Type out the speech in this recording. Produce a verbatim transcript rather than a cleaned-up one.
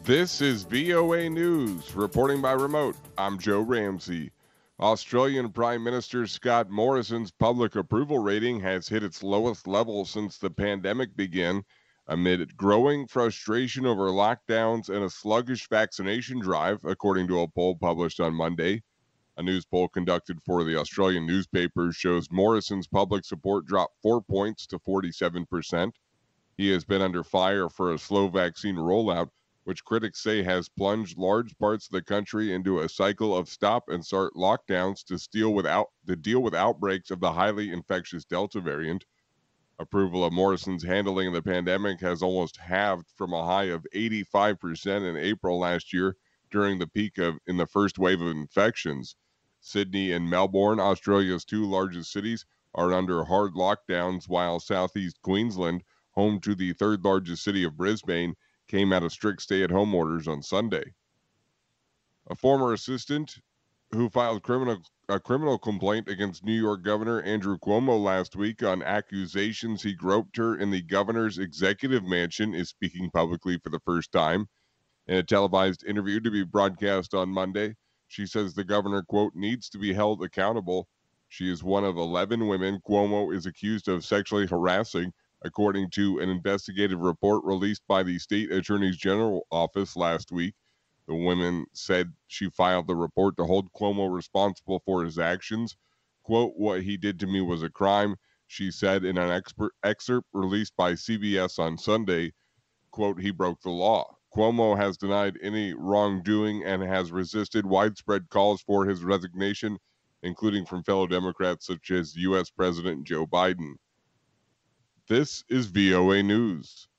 This is V O A News, reporting by remote. I'm Joe Ramsey. Australian Prime Minister Scott Morrison's public approval rating has hit its lowest level since the pandemic began, amid growing frustration over lockdowns and a sluggish vaccination drive, according to a poll published on Monday. A news poll conducted for the Australian newspaper shows Morrison's public support dropped four points to forty-seven percent. He has been under fire for a slow vaccine rollout, which critics say has plunged large parts of the country into a cycle of stop and start lockdowns to deal with, out, to deal with outbreaks of the highly infectious Delta variant. Approval of Morrison's handling of the pandemic has almost halved from a high of eighty-five percent in April last year during the peak of in the first wave of infections. Sydney and Melbourne, Australia's two largest cities, are under hard lockdowns, while southeast Queensland, home to the third largest city of Brisbane, came out of strict stay-at-home orders on Sunday. A former assistant who filed criminal a criminal complaint against New York Governor Andrew Cuomo last week on accusations he groped her in the governor's executive mansion is speaking publicly for the first time. In a televised interview to be broadcast on Monday, she says the governor, quote, needs to be held accountable. She is one of eleven women Cuomo is accused of sexually harassing, according to an investigative report released by the state attorney's general office last week. The women said she filed the report to hold Cuomo responsible for his actions. Quote, what he did to me was a crime, she said in an expert excerpt released by C B S on Sunday. Quote, he broke the law. Cuomo has denied any wrongdoing and has resisted widespread calls for his resignation, including from fellow Democrats such as U S President Joe Biden. This is V O A News.